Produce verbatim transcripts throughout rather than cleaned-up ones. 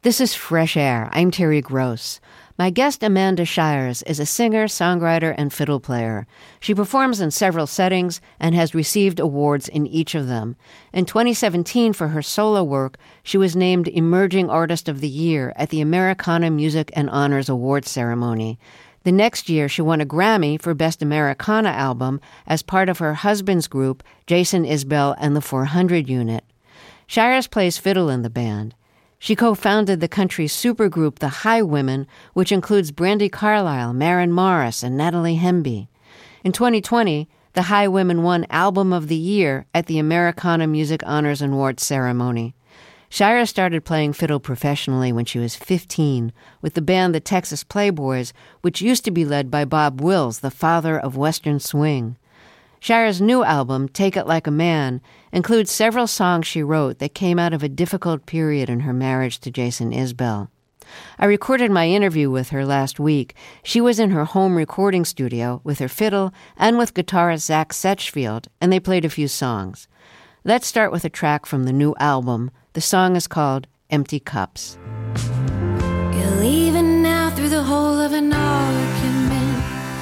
This is Fresh Air. I'm Terry Gross. My guest, Amanda Shires, is a singer, songwriter, and fiddle player. She performs in several settings and has received awards in each of them. In twenty seventeen, for her solo work, she was named Emerging Artist of the Year at the Americana Music and Honors Awards ceremony. The next year, she won a Grammy for Best Americana Album as part of her husband's group, Jason Isbell and the four hundred Unit. Shires plays fiddle in the band. She co-founded the country supergroup The Highwomen, which includes Brandi Carlile, Maren Morris, and Natalie Hemby. In twenty twenty, The Highwomen won Album of the Year at the Americana Music Honors and Awards ceremony. Shires started playing fiddle professionally when she was fifteen with the band the Texas Playboys, which used to be led by Bob Wills, the father of Western swing. Shires' new album, Take It Like a Man, includes several songs she wrote that came out of a difficult period in her marriage to Jason Isbell. I recorded my interview with her last week. She was in her home recording studio with her fiddle and with guitarist Zach Setchfield, and they played a few songs. Let's start with a track from the new album. The song is called Empty Cups. You're leaving now through the hole of an argument.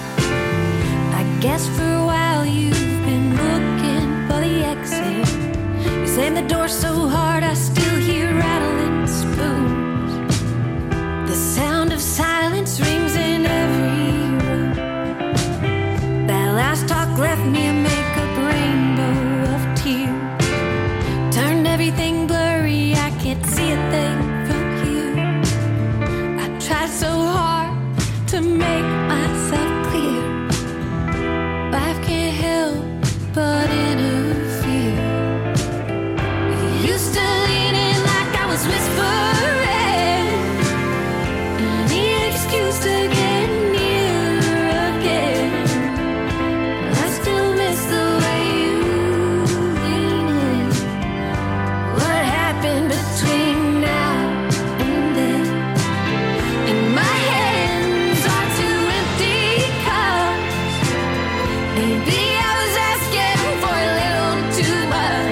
I guess for a while you've been looking for the exit. You slammed the door so hard I still hear rattling spoons. The sound of silence rings in every room. That last talk left me a makeup rainbow of tears. Turned everything blurry, I can't see a thing from here. I tried so hard to make myself clear. Life can't help but interfere. You used to lean in like I was whispering. I need an excuse to get nearer again. I still miss the way you lean in. What happened between now and then? And my hands are two empty cups. Maybe I was asking for a little too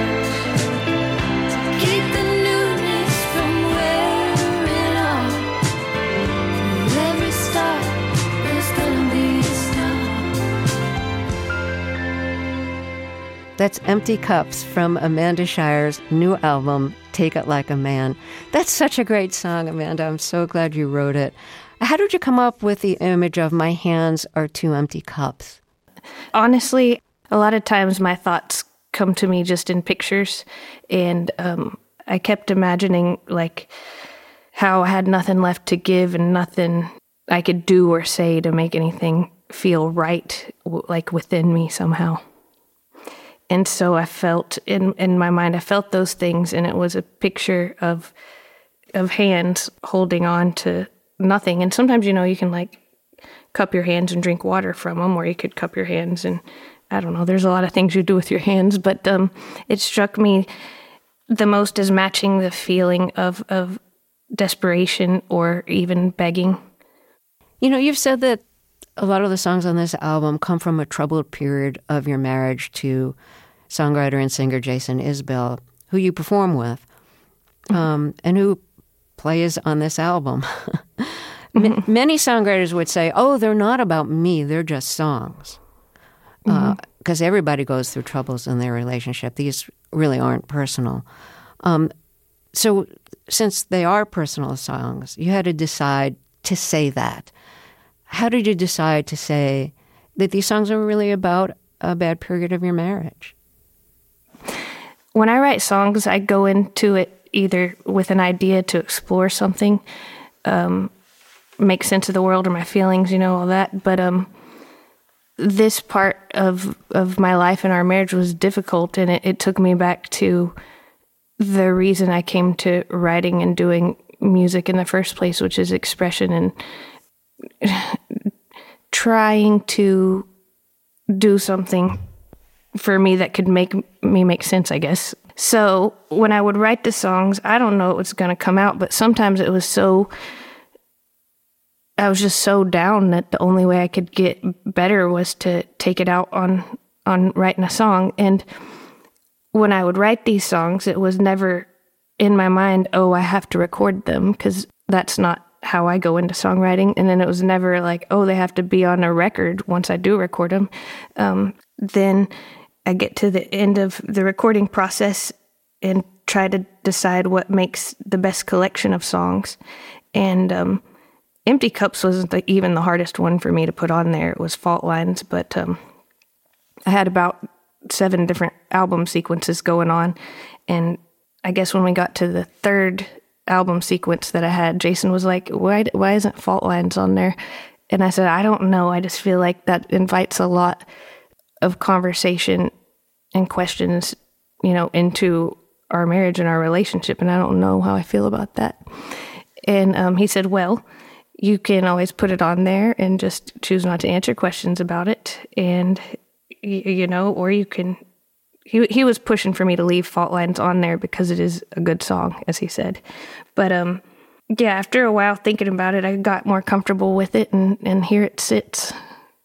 much. To keep the newness from wearing off. For every start, there's gonna be a stop. That's Empty Cups from Amanda Shires' new album, Take It Like a Man. That's such a great song, Amanda. I'm so glad you wrote it. How did you come up with the image of my hands are two empty cups? Honestly, a lot of times my thoughts come to me just in pictures, and um, I kept imagining like how I had nothing left to give and nothing I could do or say to make anything feel right, w- like within me somehow. And so I felt in in my mind, I felt those things, and it was a picture of of hands holding on to nothing. And sometimes, you know, you can like cup your hands and drink water from them, or you could cup your hands and, I don't know, there's a lot of things you do with your hands, but um, it struck me the most as matching the feeling of, of desperation or even begging. You know, you've said that a lot of the songs on this album come from a troubled period of your marriage to songwriter and singer Jason Isbell, who you perform with, um, and who plays on this album. Mm-hmm. M- many songwriters would say, oh, they're not about me, they're just songs. Because mm-hmm. uh, everybody goes through troubles in their relationship. These really aren't personal. Um, so since they are personal songs, you had to decide to say that. How did you decide to say that these songs are really about a bad period of your marriage? When I write songs, I go into it either with an idea to explore something, um, make sense of the world or my feelings, you know, all that. But um, this part of of my life and our marriage was difficult, and it, it took me back to the reason I came to writing and doing music in the first place, which is expression and trying to do something for me that could make me make sense, I guess. So when I would write the songs, I don't know what was going to come out, but sometimes it was so, I was just so down that the only way I could get better was to take it out on, on writing a song. And when I would write these songs, it was never in my mind, oh, I have to record them, because that's not how I go into songwriting. And then it was never like, oh, they have to be on a record once I do record them. Um, then I get to the end of the recording process and try to decide what makes the best collection of songs. And um, Empty Cups wasn't the, even the hardest one for me to put on there. It was Fault Lines, but um, I had about seven different album sequences going on. And I guess when we got to the third album sequence that I had, Jason was like, why, why isn't Fault Lines on there? And I said, I don't know. I just feel like that invites a lot of conversation and questions, you know, into our marriage and our relationship. And I don't know how I feel about that. And um, he said, well, you can always put it on there and just choose not to answer questions about it. And, you, you know, or you can, he he was pushing for me to leave Fault Lines on there because it is a good song, as he said. But, um, yeah, after a while thinking about it, I got more comfortable with it, and, and here it sits.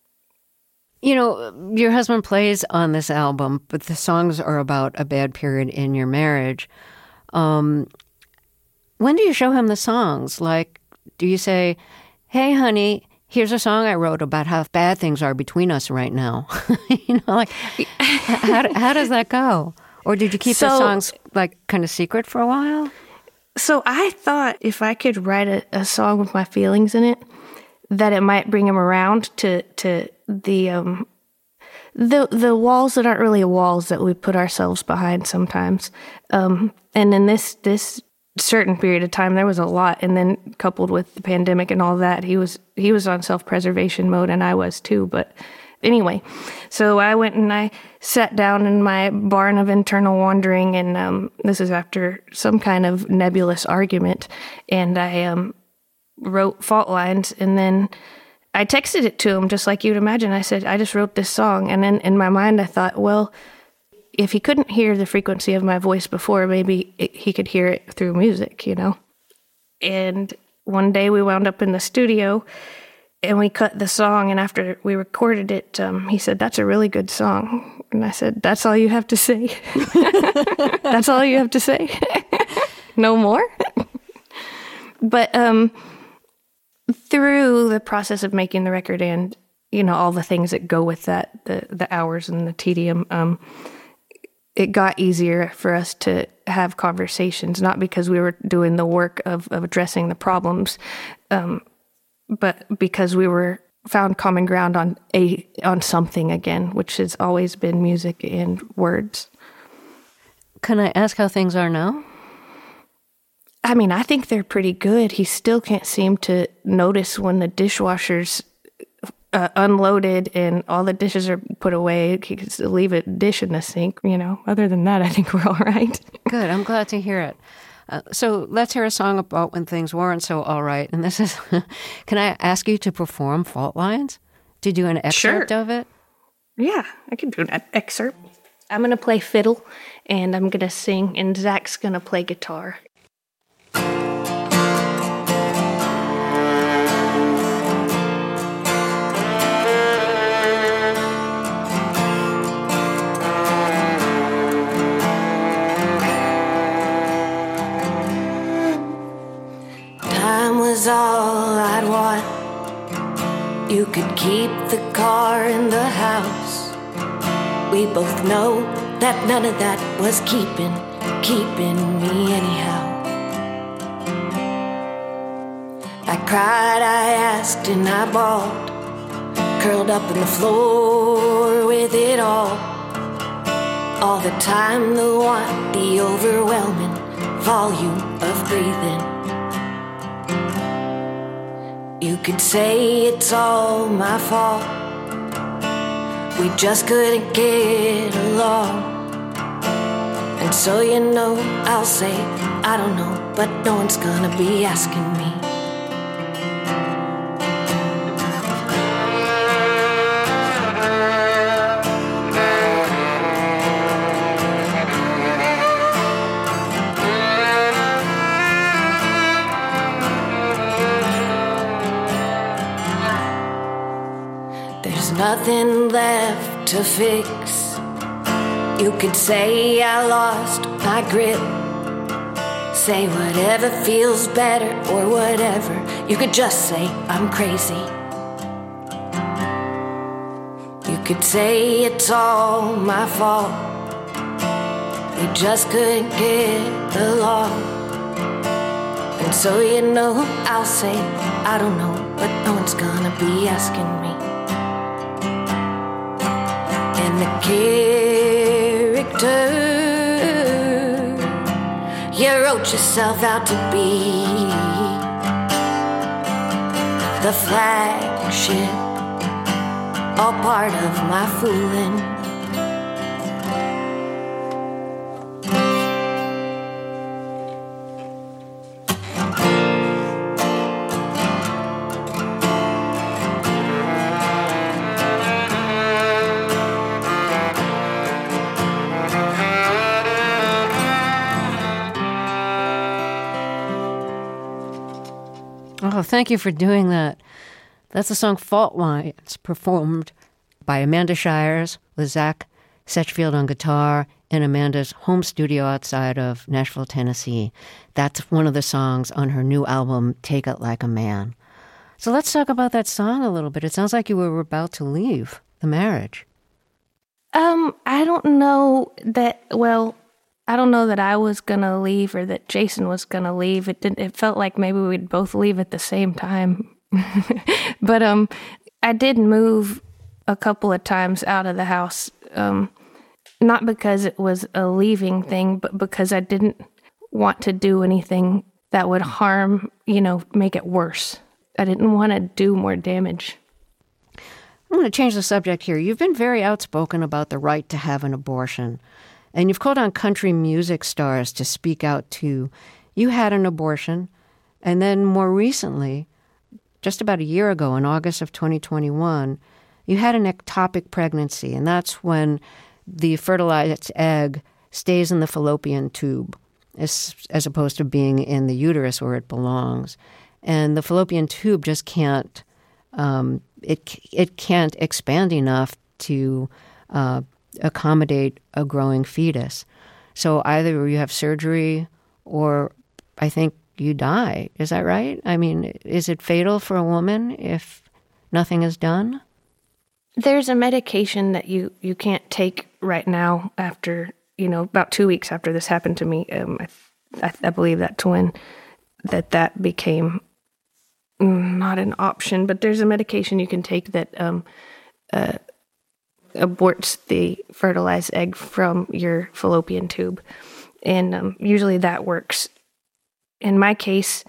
You know, your husband plays on this album, but the songs are about a bad period in your marriage. Um, when do you show him the songs? Like, do you say, hey, honey, here's a song I wrote about how bad things are between us right now? You know, like, how, how does that go? Or did you keep so, the songs, like, kind of secret for a while? So I thought if I could write a, a song with my feelings in it, that it might bring him around to, to the, um, the, the walls that aren't really walls that we put ourselves behind sometimes. Um, and in this, this, certain period of time, there was a lot, and then coupled with the pandemic and all that, he was he was on self-preservation mode, and I was too. But anyway, so I went and I sat down in my barn of internal wandering, and um, this is after some kind of nebulous argument, and I um, wrote Fault Lines, and then I texted it to him just like you'd imagine. I said, I just wrote this song, and then in my mind I thought, well, if he couldn't hear the frequency of my voice before, maybe it, he could hear it through music, you know? And one day we wound up in the studio and we cut the song, and after we recorded it, um, he said, that's a really good song. And I said, that's all you have to say? That's all you have to say? No more? But um, through the process of making the record and, you know, all the things that go with that, the, the hours and the tedium, um, it got easier for us to have conversations, not because we were doing the work of, of addressing the problems, um, but because we were found common ground on a on something again, which has always been music and words. Can I ask how things are now? I mean, I think they're pretty good. He still can't seem to notice when the dishwasher's Uh, unloaded and all the dishes are put away. He could leave a dish in the sink, you know. Other than that, I think we're all right. Good. I'm glad to hear it. Uh, so let's hear a song about when things weren't so all right. And this is, can I ask you to perform Fault Lines? To do an excerpt sure. of it? Yeah, I can do an excerpt. I'm going to play fiddle and I'm going to sing, and Zach's going to play guitar. All I'd want. You could keep the car in the house. We both know that none of that was keeping, keeping me anyhow. I cried, I asked, and I bawled, curled up on the floor with it all. All the time, the want, the overwhelming volume of breathing. You could say it's all my fault. We just couldn't get along. And so you know, I'll say, I don't know, but no one's gonna be asking me. Nothing left to fix. You could say I lost my grip. Say whatever feels better or whatever. You could just say I'm crazy. You could say it's all my fault. We just couldn't get along. And so you know I'll say I don't know, but no one's gonna be asking me. And the character you wrote yourself out to be, the flagship, all part of my fooling. Oh, thank you for doing that. That's the song Fault Lines, performed by Amanda Shires with Zach Setchfield on guitar in Amanda's home studio outside of Nashville, Tennessee. That's one of the songs on her new album, Take It Like a Man. So let's talk about that song a little bit. It sounds like you were about to leave the marriage. Um, I don't know that, well, I don't know that I was going to leave or that Jason was going to leave. It didn't, it felt like maybe we'd both leave at the same time. But um, I did move a couple of times out of the house, um, not because it was a leaving thing, but because I didn't want to do anything that would harm, you know, make it worse. I didn't want to do more damage. I'm going to change the subject here. You've been very outspoken about the right to have an abortion. And you've called on country music stars to speak out too. You had an abortion, and then more recently, just about a year ago, in August of twenty twenty-one, you had an ectopic pregnancy, and that's when the fertilized egg stays in the fallopian tube, as, as opposed to being in the uterus where it belongs. And the fallopian tube just can't, um, it it can't expand enough to uh, accommodate a growing fetus. So either you have surgery or I think you die. Is that right? I mean, is it fatal for a woman if nothing is done? There's a medication that you, you can't take right now after, you know, about two weeks after this happened to me. Um, I, I believe that's when that that became not an option, but there's a medication you can take that um, uh, aborts the fertilized egg from your fallopian tube. And um, usually that works. In my case,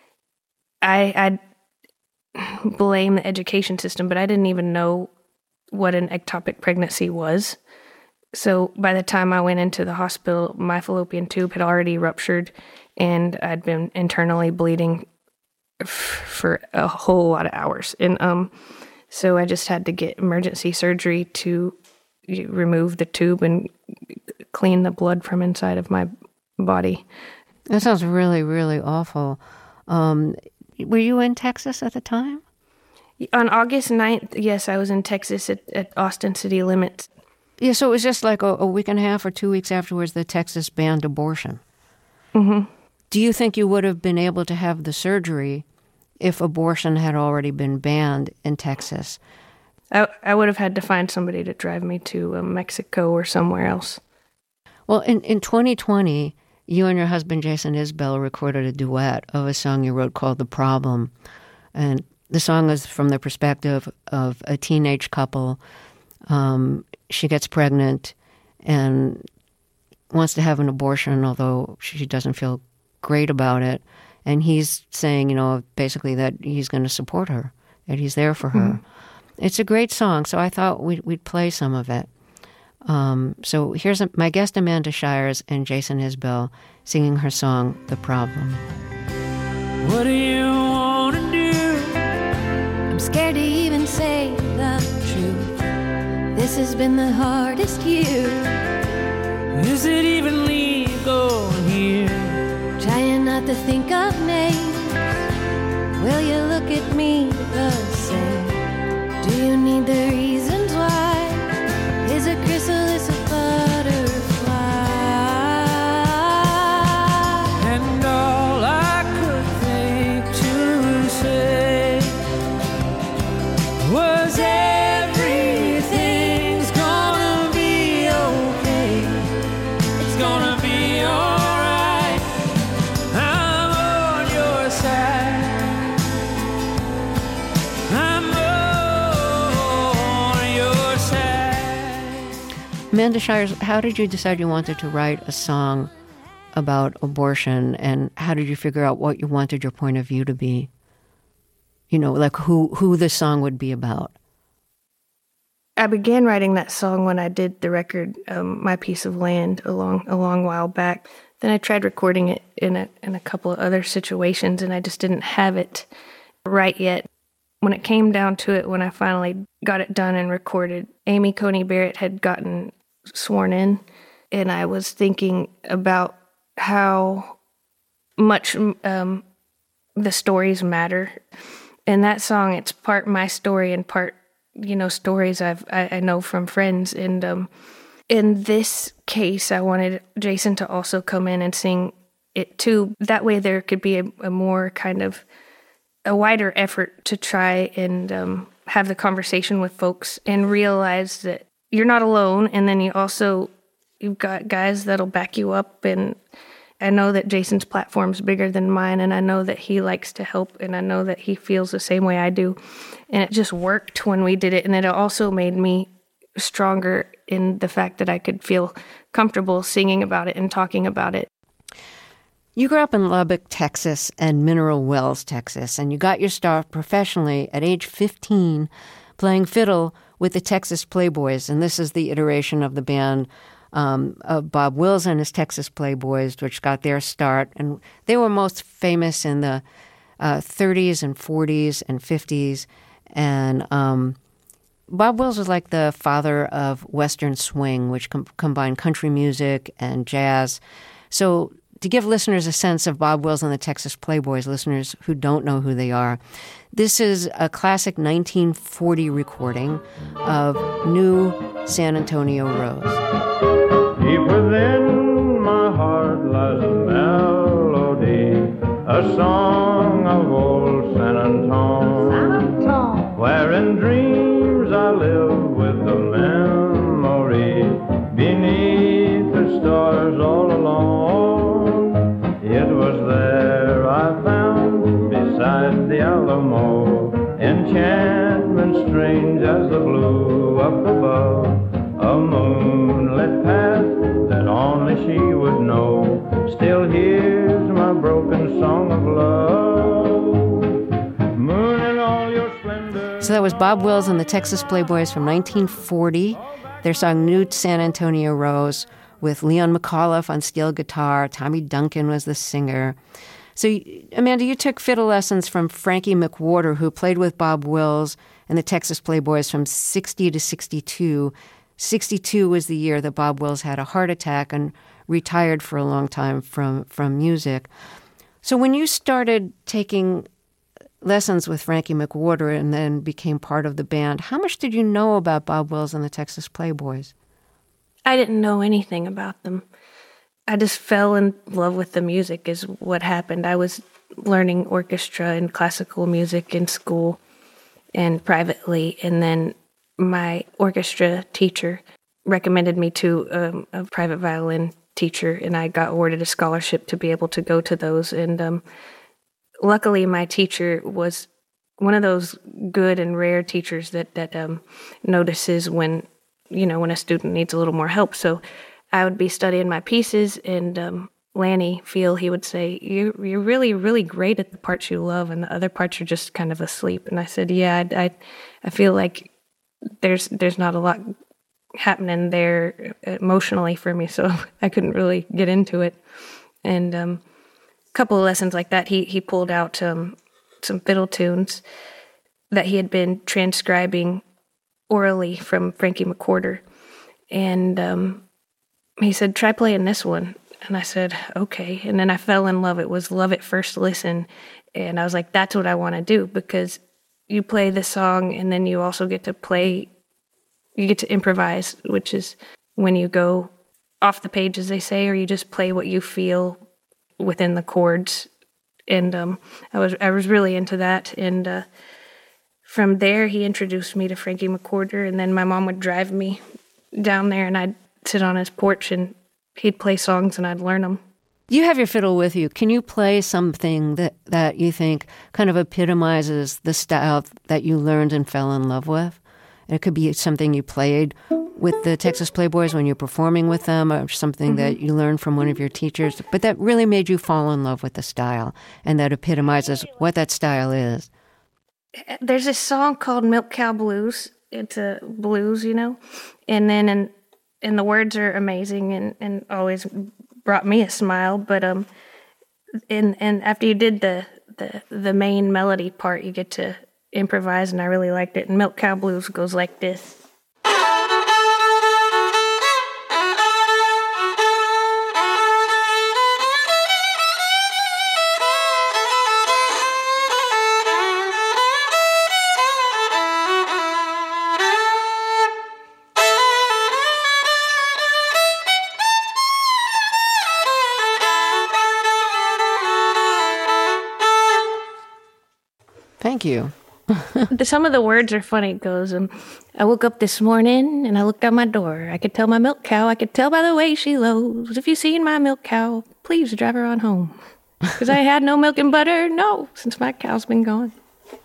I, I blame the education system, but I didn't even know what an ectopic pregnancy was. So by the time I went into the hospital, my fallopian tube had already ruptured and I'd been internally bleeding f- for a whole lot of hours. And um, so I just had to get emergency surgery to remove the tube and clean the blood from inside of my body. That sounds really, really awful. Um, were you in Texas at the time? On August ninth, yes, I was in Texas at, at Austin city limits. Yeah, so it was just like a, a week and a half or two weeks afterwards that Texas banned abortion. Mm-hmm. Do you think you would have been able to have the surgery if abortion had already been banned in Texas? I, I would have had to find somebody to drive me to uh, Mexico or somewhere else. Well, in, in twenty twenty, you and your husband, Jason Isbell, recorded a duet of a song you wrote called The Problem. And the song is from the perspective of a teenage couple. Um, she gets pregnant and wants to have an abortion, although she doesn't feel great about it. And he's saying, you know, basically that he's going to support her, that he's there for her. Mm-hmm. It's a great song, so I thought we'd, we'd play some of it. Um, so here's a, my guest, Amanda Shires, and Jason Isbell singing her song, The Problem. What do you want to do? I'm scared to even say the truth. This has been the hardest year. Is it even legal here? Trying not to think of names. Will you look at me the same? Do you need the reasons why? Is a chrysalis a butterfly? And Amanda Shires, how did you decide you wanted to write a song about abortion, and how did you figure out what you wanted your point of view to be? You know, like who, who the song would be about? I began writing that song when I did the record, um, My Piece of Land, a long, a long while back. Then I tried recording it in a, in a couple of other situations, and I just didn't have it right yet. When it came down to it, when I finally got it done and recorded, Amy Coney Barrett had gotten sworn in, and I was thinking about how much um, the stories matter. In that song, it's part my story and part, you know, stories I've I, I know from friends. And um, in this case, I wanted Jason to also come in and sing it too. That way, there could be a, a more kind of a wider effort to try and um, have the conversation with folks and realize that you're not alone. And then you also, you've got guys that'll back you up. And I know that Jason's platform's bigger than mine, and I know that he likes to help, and I know that he feels the same way I do. And it just worked when we did it. And it also made me stronger in the fact that I could feel comfortable singing about it and talking about it. You grew up in Lubbock, Texas, and Mineral Wells, Texas, and you got your start professionally at age fifteen playing fiddle with the Texas Playboys. And this is the iteration of the band um, of Bob Wills and his Texas Playboys, which got their start. And they were most famous in the uh, thirties and forties and fifties. And um, Bob Wills was like the father of Western swing, which com- combined country music and jazz. So to give listeners a sense of Bob Wills and the Texas Playboys, listeners who don't know who they are, this is a classic nineteen forty recording of New San Antonio Rose. Deep within my heart lies a melody, a song of old San Antone, where in dreams I live with the memory beneath the stars all alone. It was there I found, beside the Alamo, enchantment strange as the blue up above, a moonlit path that only she would know. Still hears my broken song of love. Moon in all your splendor. So that was Bob Wills and the Texas Playboys from nineteen forty. Their song New San Antonio Rose, with Leon McAuliffe on steel guitar. Tommy Duncan was the singer. So, Amanda, you took fiddle lessons from Frankie McWhorter, who played with Bob Wills and the Texas Playboys from sixty to sixty-two. sixty-two was the year that Bob Wills had a heart attack and retired for a long time from, from music. So when you started taking lessons with Frankie McWhorter and then became part of the band, how much did you know about Bob Wills and the Texas Playboys? I didn't know anything about them. I just fell in love with the music is what happened. I was learning orchestra and classical music in school and privately, and then my orchestra teacher recommended me to um, a private violin teacher, and I got awarded a scholarship to be able to go to those. And um, luckily, my teacher was one of those good and rare teachers that that um, notices when, you know, when a student needs a little more help. So I would be studying my pieces, and um, Lanny Feel, he would say, you're, you're really, really great at the parts you love, and the other parts are just kind of asleep. And I said, yeah, I, I, I feel like there's there's not a lot happening there emotionally for me, so I couldn't really get into it. And um, a couple of lessons like that, he, he pulled out um, some fiddle tunes that he had been transcribing orally from Frankie McWhorter. And um, he said, try playing this one. And I said, okay. And then I fell in love. It was love at first listen. And I was like, that's what I want to do, because you play the song and then you also get to play, you get to improvise, which is when you go off the page, as they say, or you just play what you feel within the chords. And um, I was I was really into that. And uh, from there, he introduced me to Frankie McWhorter, and then my mom would drive me down there, and I'd sit on his porch, and he'd play songs, and I'd learn them. You have your fiddle with you. Can you play something that, that you think kind of epitomizes the style that you learned and fell in love with? And it could be something you played with the Texas Playboys when you're performing with them, or something mm-hmm. that you learned from one of your teachers, but that really made you fall in love with the style, and that epitomizes what that style is. There's a song called Milk Cow Blues. It's a blues, you know, and then and and the words are amazing and, and always brought me a smile. But um, and and after you did the the the main melody part, you get to improvise, and I really liked it. And Milk Cow Blues goes like this. Thank you. Some of the words are funny. It goes, um, I woke up this morning and I looked out my door. I could tell my milk cow, I could tell by the way she lows. If you seen my milk cow, please drive her on home. Because I had no milk and butter, no, since my cow's been gone.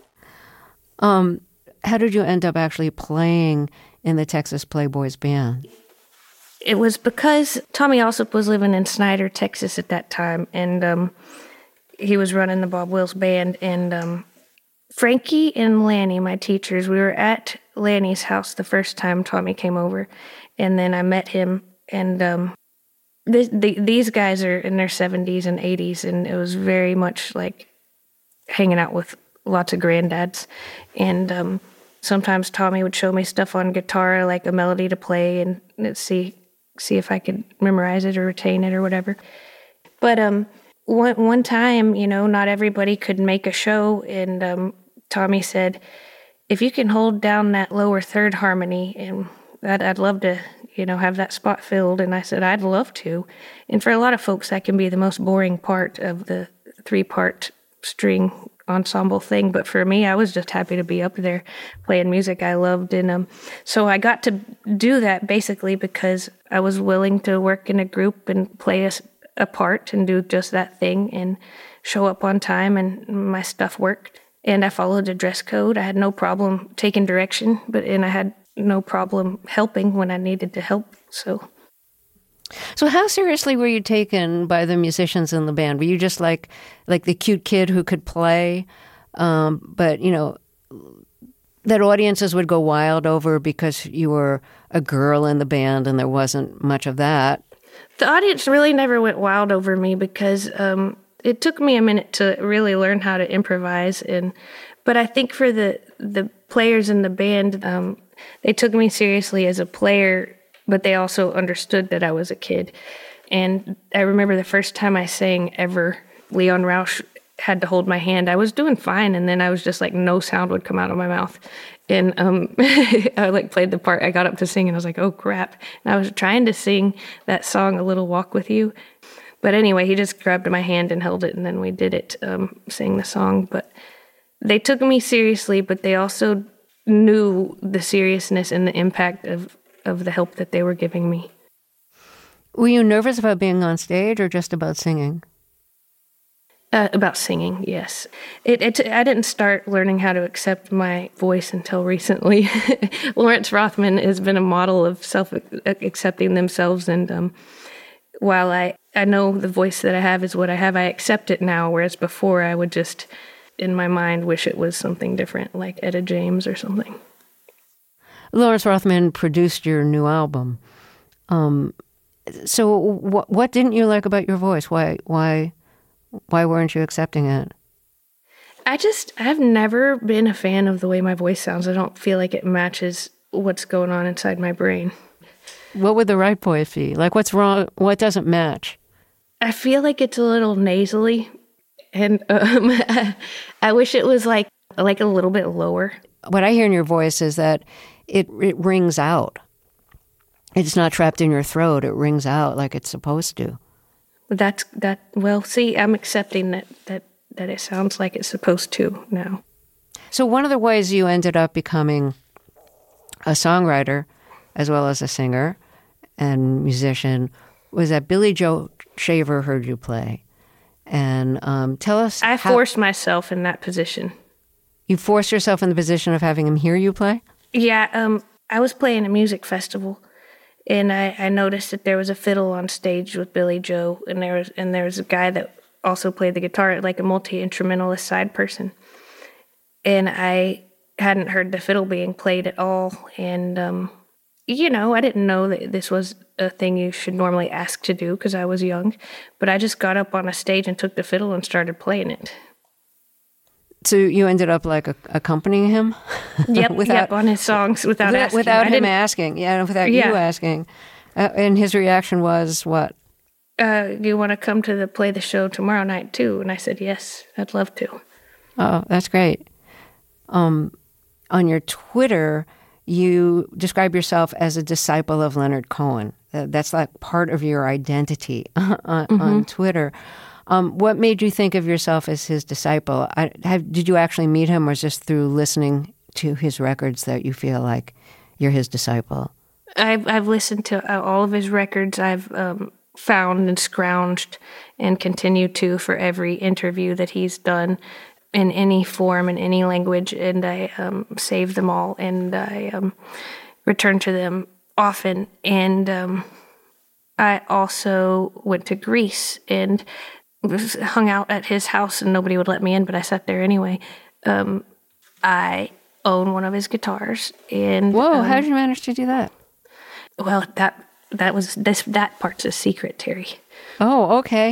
Um, how did you end up actually playing in the Texas Playboys band? It was because Tommy Allsup was living in Snyder, Texas at that time, and um, he was running the Bob Wills band, and um, Frankie and Lanny, my teachers, we were at Lanny's house the first time Tommy came over, and then I met him, and um, this, the, these guys are in their seventies and eighties, and it was very much like hanging out with lots of granddads, and um, sometimes Tommy would show me stuff on guitar, like a melody to play, and see see if I could memorize it or retain it or whatever. But um. One one time, you know, not everybody could make a show, and um, Tommy said, if you can hold down that lower third harmony, and I'd, I'd love to, you know, have that spot filled. And I said, I'd love to. And for a lot of folks, that can be the most boring part of the three-part string ensemble thing. But for me, I was just happy to be up there playing music I loved. And um, so I got to do that basically because I was willing to work in a group and play a a part and do just that thing and show up on time, and my stuff worked. And I followed a dress code. I had no problem taking direction, but and I had no problem helping when I needed to help. So So how seriously were you taken by the musicians in the band? Were you just like like the cute kid who could play, um, but, you know, that audiences would go wild over because you were a girl in the band and there wasn't much of that? The audience really never went wild over me because um, it took me a minute to really learn how to improvise. And but I think for the the players in the band, um, they took me seriously as a player, but they also understood that I was a kid. And I remember the first time I sang ever, Leon Rausch had to hold my hand. I was doing fine, and then I was just like, no sound would come out of my mouth. And um, I like played the part. I got up to sing, and I was like, oh, crap. And I was trying to sing that song, A Little Walk With You. But anyway, he just grabbed my hand and held it, and then we did it, um, sang the song. But they took me seriously, but they also knew the seriousness and the impact of, of the help that they were giving me. Were you nervous about being on stage or just about singing? Uh, about singing, yes. It, it. I didn't start learning how to accept my voice until recently. Lawrence Rothman has been a model of self-accepting themselves, and um, while I, I know the voice that I have is what I have, I accept it now, whereas before I would just, in my mind, wish it was something different, like Etta James or something. Lawrence Rothman produced your new album. Um, so what, what didn't you like about your voice? Why Why? Why weren't you accepting it? I just, I've never been a fan of the way my voice sounds. I don't feel like it matches what's going on inside my brain. What would the right voice be? Like, what's wrong? What doesn't match? I feel like it's a little nasally, and um, I wish it was like like a little bit lower. What I hear in your voice is that it it rings out. It's not trapped in your throat. It rings out like it's supposed to. That's that. Well, see, I'm accepting that, that that it sounds like it's supposed to now. So one of the ways you ended up becoming a songwriter as well as a singer and musician was that Billy Joe Shaver heard you play. And um, tell us I how, forced myself in that position. You forced yourself in the position of having him hear you play? Yeah, um, I was playing a music festival, and I, I noticed that there was a fiddle on stage with Billy Joe, and there was and there was a guy that also played the guitar, like a multi-instrumentalist side person. And I hadn't heard the fiddle being played at all, and um, you know, I didn't know that this was a thing you should normally ask to do because I was young, but I just got up on a stage and took the fiddle and started playing it. So you ended up like a, accompanying him? Yep, without, yep, on his songs without, without asking. Without I him didn't, asking, yeah, without yeah. you asking. Uh, and his reaction was what? Uh, do you want to come to the play the show tomorrow night too? And I said, yes, I'd love to. Oh, that's great. Um, on your Twitter, you describe yourself as a disciple of Leonard Cohen. Uh, that's like part of your identity on, mm-hmm. on Twitter. Um, what made you think of yourself as his disciple? I, have, did you actually meet him, or is just through listening to his records that you feel like you're his disciple? I've I've listened to all of his records. I've um, found and scrounged and continue to for every interview that he's done in any form, in any language, and I um, save them all, and I um, return to them often. And um, I also went to Greece and hung out at his house, and nobody would let me in, but I sat there anyway. Um, I own one of his guitars, and whoa! Um, how did you manage to do that? Well, that that was this that part's a secret, Terry. Oh, okay.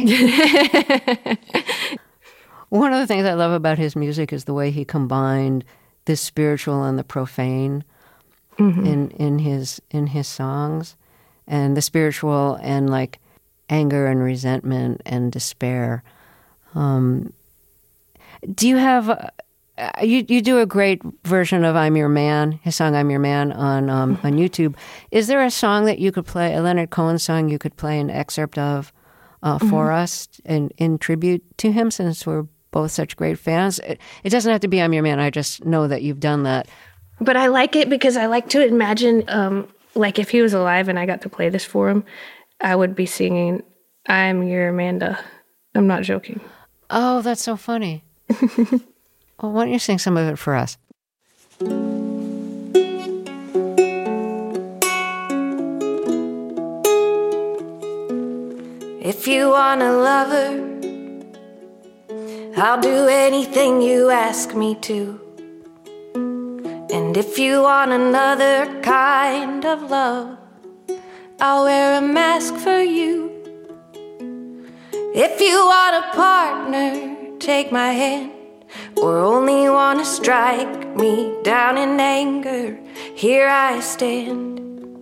One of the things I love about his music is the way he combined the spiritual and the profane mm-hmm. in in his in his songs, and the spiritual and like anger and resentment and despair. Um, do you have uh, you you do a great version of "I'm Your Man," his song "I'm Your Man" on um, on YouTube. Is there a song that you could play, a Leonard Cohen song you could play an excerpt of uh, for mm-hmm. us in in tribute to him, since we're both such great fans? It, it doesn't have to be "I'm Your Man." I just know that you've done that. But I like it because I like to imagine, um, like if he was alive and I got to play this for him, I would be singing, "I'm Your Amanda." I'm not joking. Oh, that's so funny. Well, why don't you sing some of it for us? If you want a lover, I'll do anything you ask me to. And if you want another kind of love, I'll wear a mask for you. If you want a partner, take my hand, or only want to strike me down in anger, here I stand.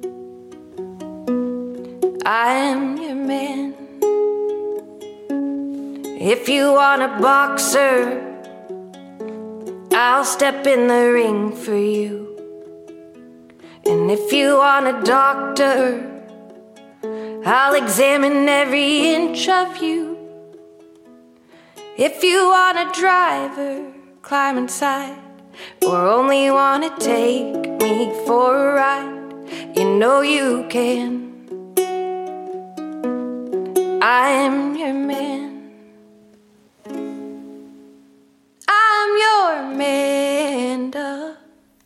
I am your man. If you want a boxer, I'll step in the ring for you. And if you want a doctor, I'll examine every inch of you. If you want a driver, climb inside, or only want to take me for a ride, you know you can. I'm your man. I'm your Amanda.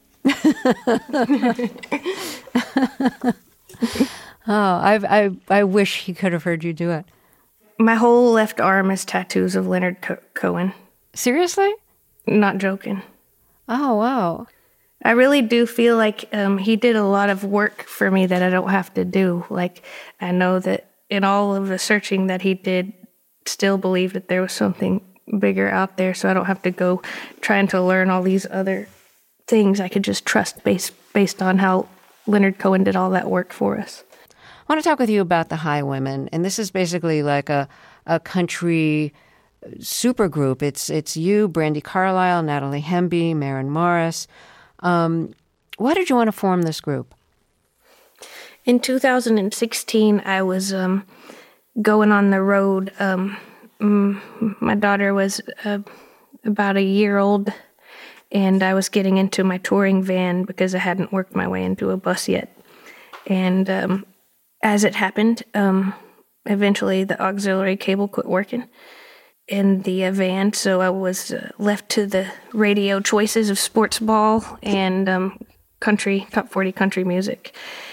Oh, I I I wish he could have heard you do it. My whole left arm is tattoos of Leonard Co- Cohen. Seriously? Not joking. Oh, wow. I really do feel like um, he did a lot of work for me that I don't have to do. Like, I know that in all of the searching that he did, still believe that there was something bigger out there, so I don't have to go trying to learn all these other things. I could just trust based based on how Leonard Cohen did all that work for us. I want to talk with you about the Highwomen, and this is basically like a a country supergroup. It's it's you, Brandi Carlile, Natalie Hemby, Maren Morris. Um, why did you want to form this group? In two thousand sixteen, I was um, going on the road. Um, my daughter was uh, about a year old, and I was getting into my touring van because I hadn't worked my way into a bus yet. And um, as it happened, um, eventually the auxiliary cable quit working in the uh, van, so I was uh, left to the radio choices of sports ball and um, country, top forty country music.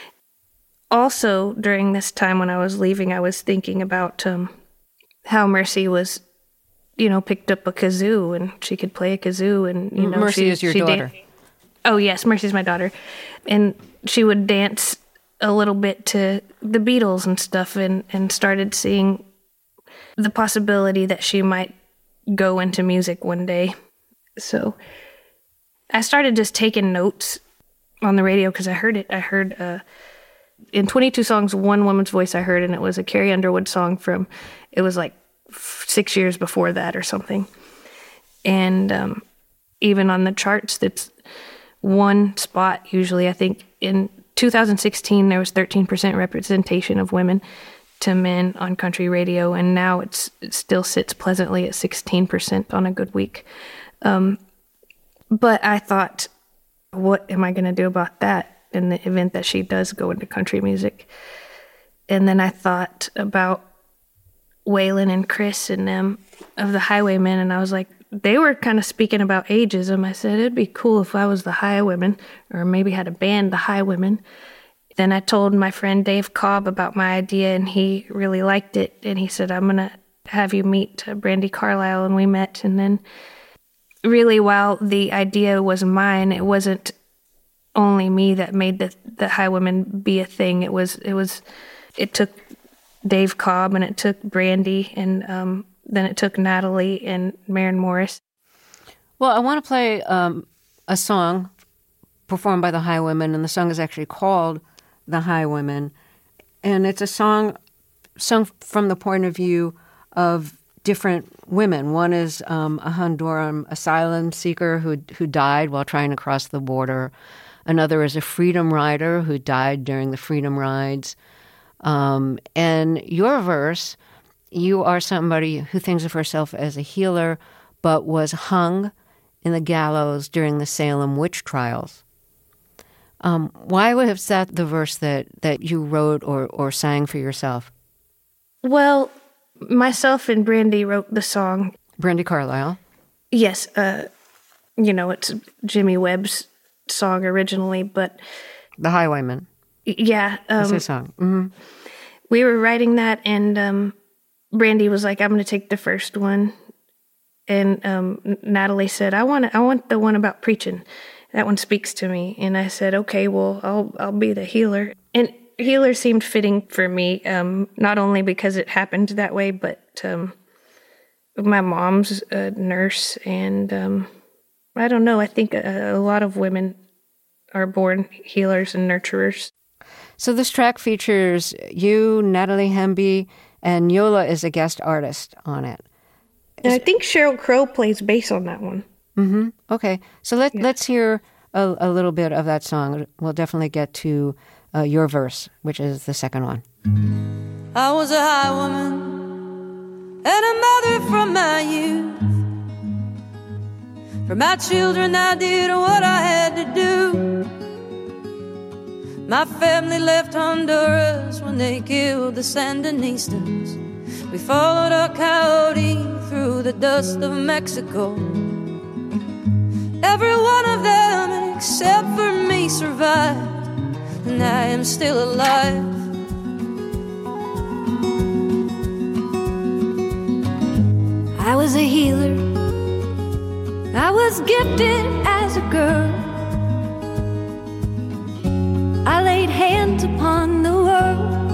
Also, during this time when I was leaving, I was thinking about um, how Mercy was, you know, picked up a kazoo and she could play a kazoo. And, you know, Mercy she, is your she daughter. Dan- oh, yes, Mercy's my daughter. And she would dance a little bit to the Beatles and stuff, and, and started seeing the possibility that she might go into music one day. So I started just taking notes on the radio because I heard it. I heard uh, in twenty-two songs, one woman's voice I heard, and it was a Carrie Underwood song from, it was like f- six years before that or something. And um, even on the charts, that's one spot usually. I think in two thousand sixteen, there was thirteen percent representation of women to men on country radio, and now it's, it still sits pleasantly at sixteen percent on a good week. Um, but I thought, what am I going to do about that in the event that she does go into country music? And then I thought about Waylon and Chris and them of the Highwaymen, and I was like, they were kind of speaking about ageism. I said, it'd be cool if I was the Highwaymen, or maybe had a band, the Highwomen. Then I told my friend Dave Cobb about my idea, and he really liked it. And he said, I'm going to have you meet uh, Brandi Carlile. And we met. And then really, while the idea was mine, it wasn't only me that made the, the Highwomen be a thing. It was, it was, it took Dave Cobb, and it took Brandi, and um, then it took Natalie and Maren Morris. Well, I want to play um, a song performed by the Highwomen, and the song is actually called The Highwomen. And it's a song sung from the point of view of different women. One is um, a Honduran asylum seeker who who died while trying to cross the border. Another is a freedom rider who died during the freedom rides. Um, and your verse, you are somebody who thinks of herself as a healer, but was hung in the gallows during the Salem witch trials. Um, why was that the verse that, that you wrote or, or sang for yourself? Well, myself and Brandi wrote the song. Brandi Carlile? Yes. Uh, you know, it's Jimmy Webb's song originally, but... The Highwaymen. Yeah. Um, That's his song. Mm-hmm. We were writing that, and um, Brandi was like, I'm going to take the first one. And um, Natalie said, I want I want the one about preaching. That one speaks to me. And I said, okay, well, I'll I'll be the healer. And healer seemed fitting for me, um, not only because it happened that way, but um, my mom's a nurse. And um, I don't know, I think a, a lot of women are born healers and nurturers. So this track features you, Natalie Hemby, and Yola is a guest artist on it. And I think Sheryl Crow plays bass on that one. Mm-hmm. Okay. So let, Yeah. let's hear a, a little bit of that song. We'll definitely get to uh, your verse, which is the second one. I was a high woman and a mother from my youth. For my children I did what I had to do. My family left Honduras when they killed the Sandinistas. We followed a coyote through the dust of Mexico. Every one of them except for me survived, and I am still alive. I was a healer. I was gifted as a girl. I laid hands upon the world.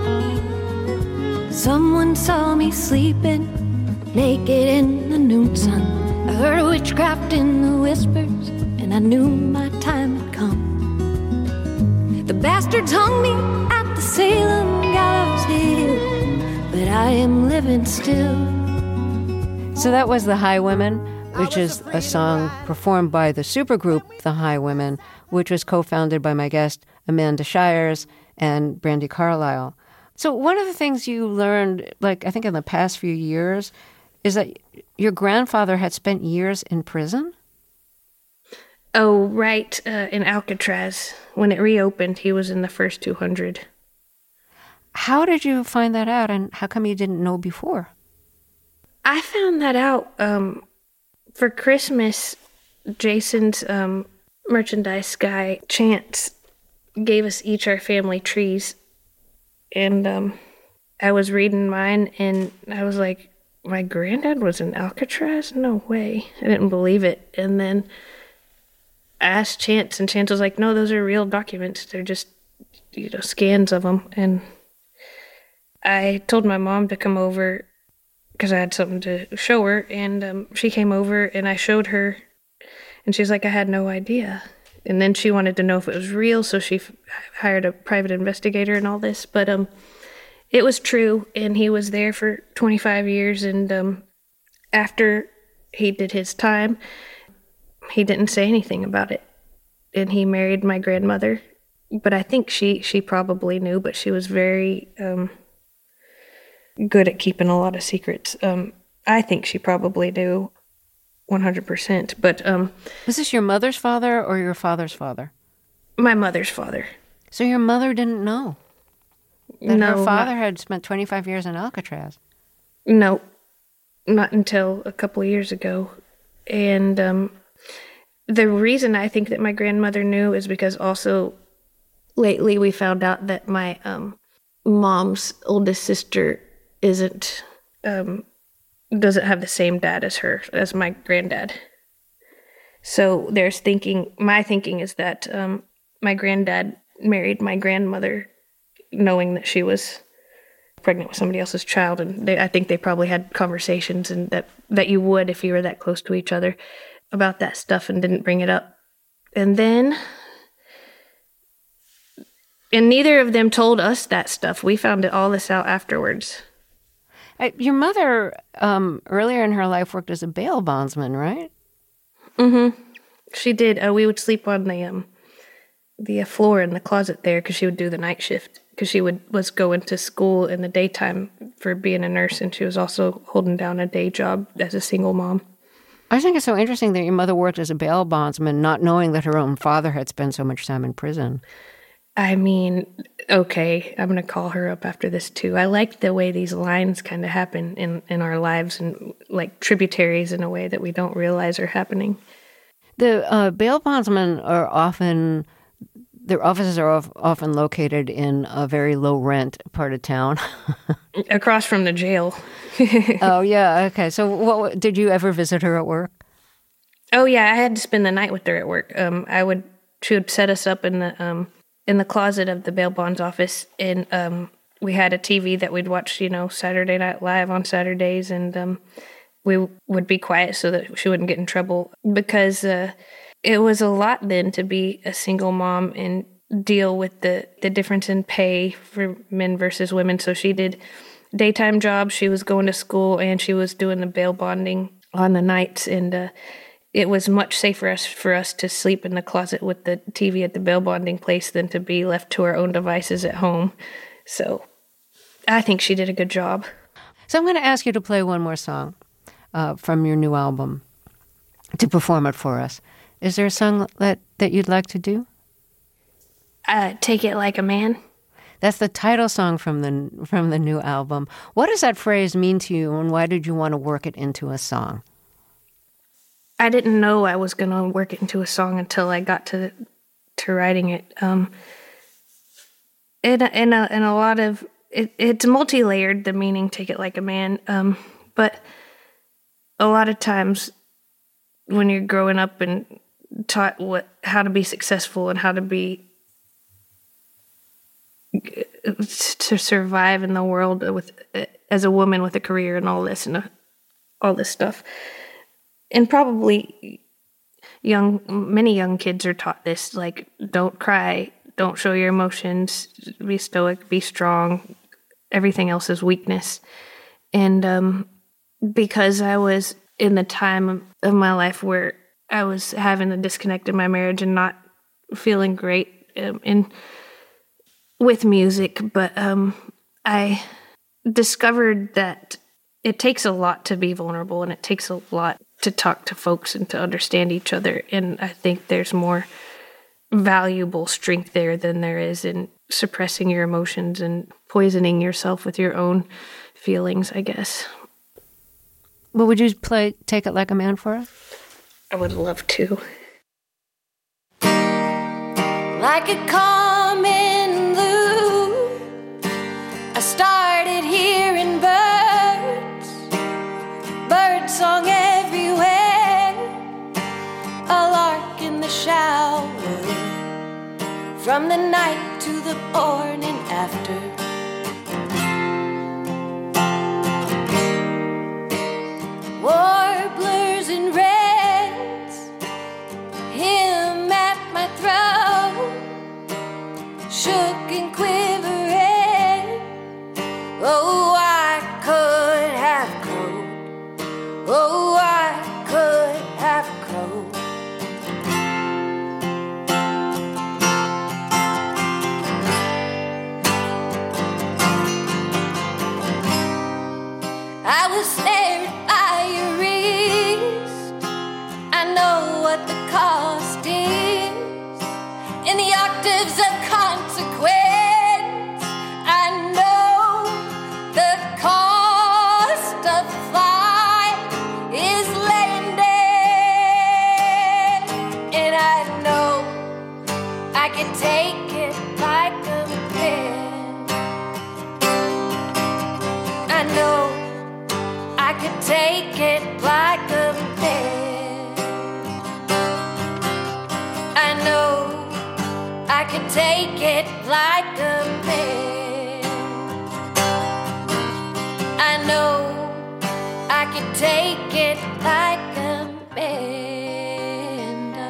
Someone saw me sleeping, naked in the noon sun. I heard witchcraft in the whispers, and I knew my time had come. The bastards hung me at the Salem gallows hill, but I am living still. So that was The Highwomen, which is a song performed by the supergroup The Highwomen, which was co-founded by my guest Amanda Shires and Brandi Carlile. So one of the things you learned, like I think in the past few years, is that your grandfather had spent years in prison? Oh, right, uh, in Alcatraz. When it reopened, he was in the first two hundred. How did you find that out, and how come you didn't know before? I found that out um, for Christmas. Jason's um, merchandise guy, Chance, gave us each our family trees. And um, I was reading mine, and I was like, my granddad was in Alcatraz? No way. I didn't believe it. And then I asked Chance, and Chance was like, no, those are real documents. They're just, you know, scans of them. And I told my mom to come over because I had something to show her. And um, she came over, and I showed her. And she's like, I had no idea. And then she wanted to know if it was real, so she f- hired a private investigator and all this. But um, it was true, and he was there for twenty-five years. And um, after he did his time, he didn't say anything about it. And he married my grandmother. But I think she, she probably knew, but she was very um, good at keeping a lot of secrets. Um, I think she probably knew one hundred percent. But um, was this your mother's father or your father's father? My mother's father. So your mother didn't know that no, her father not, had spent twenty-five years in Alcatraz? No, not until a couple of years ago. And um, the reason I think that my grandmother knew is because also lately we found out that my um, mom's oldest sister isn't... Um, doesn't have the same dad as her, as my granddad. So there's thinking, my thinking is that um, my granddad married my grandmother knowing that she was pregnant with somebody else's child. And they, I think they probably had conversations and that, that you would if you were that close to each other about that stuff and didn't bring it up. And then, and neither of them told us that stuff. We found it all this out afterwards. Your mother, um, earlier in her life, worked as a bail bondsman, right? Mm-hmm. She did. Uh, we would sleep on the um, the uh, floor in the closet there because she would do the night shift. Because she would was going to school in the daytime for being a nurse, and she was also holding down a day job as a single mom. I think it's so interesting that your mother worked as a bail bondsman, not knowing that her own father had spent so much time in prison. I mean, okay, I'm going to call her up after this, too. I like the way these lines kind of happen in, in our lives and like tributaries in a way that we don't realize are happening. The uh, bail bondsmen are often, their offices are of, often located in a very low rent part of town. Across from the jail. Oh, yeah, okay. So what did you ever visit her at work? Oh, yeah, I had to spend the night with her at work. Um, I would, she would set us up in the... Um, in the closet of the bail bonds office, and um, we had a T V that we'd watch, you know, Saturday Night Live on Saturdays, and um, we w- would be quiet so that she wouldn't get in trouble, because uh, it was a lot then to be a single mom and deal with the, the difference in pay for men versus women. So she did daytime jobs, she was going to school, and she was doing the bail bonding on the nights, and uh, it was much safer us, for us to sleep in the closet with the T V at the bail bonding place than to be left to our own devices at home. So I think she did a good job. So I'm going to ask you to play one more song uh, from your new album to perform it for us. Is there a song that, that you'd like to do? Uh, Take It Like a Man. That's the title song from the from the new album. What does that phrase mean to you, and why did you want to work it into a song? I didn't know I was going to work it into a song until I got to to writing it. Um, in, a, in, a, in a lot of... It, it's multi-layered, the meaning, take it like a man. Um, but a lot of times when you're growing up and taught what how to be successful and how to be... to survive in the world with as a woman with a career and all this and uh, all this stuff... And probably young, many young kids are taught this, like, don't cry, don't show your emotions, be stoic, be strong, everything else is weakness. And um, because I was in the time of my life where I was having a disconnect in my marriage and not feeling great um, in, with music, but um, I discovered that it takes a lot to be vulnerable, and it takes a lot to talk to folks and to understand each other. And I think there's more valuable strength there than there is in suppressing your emotions and poisoning yourself with your own feelings, I guess. Well, would you play Take It Like a Man for us? I would love to. like a common loop. I started hearing birds, bird song everywhere, a lark in the shower, from the night to the morning after. Warblers and reds, him at my throat, shook and quivering. Oh, I could have crowed. Oh, I could have crowed. I was snared by your wrist. I know what the cost is in the octaves of consequence. I know the cost of flight is landing, and I know I can take it like a pen. I know I could take it like a pen. I know I could take it like a pen. I know I could take it like a pen.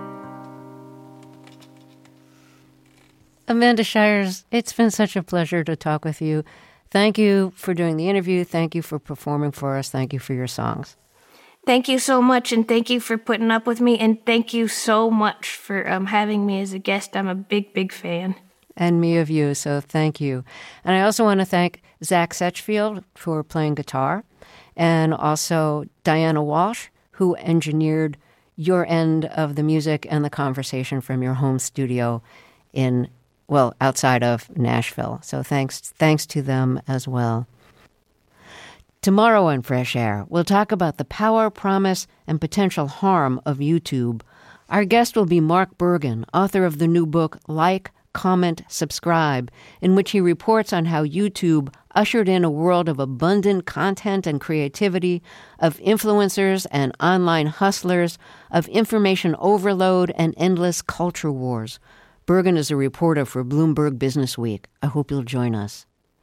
Amanda Shires, it's been such a pleasure to talk with you. Thank you for doing the interview. Thank you for performing for us. Thank you for your songs. Thank you so much, and thank you for putting up with me, and thank you so much for um, having me as a guest. I'm a big, big fan. And me of you, so thank you. And I also want to thank Zach Setchfield for playing guitar, and also Diana Walsh, who engineered your end of the music and the conversation from your home studio in well, outside of Nashville. So thanks thanks to them as well. Tomorrow on Fresh Air, we'll talk about the power, promise, and potential harm of YouTube. Our guest will be Mark Bergen, author of the new book, Like, Comment, Subscribe, in which he reports on how YouTube ushered in a world of abundant content and creativity, of influencers and online hustlers, of information overload and endless culture wars. Bergen is a reporter for Bloomberg Businessweek. I hope you'll join us.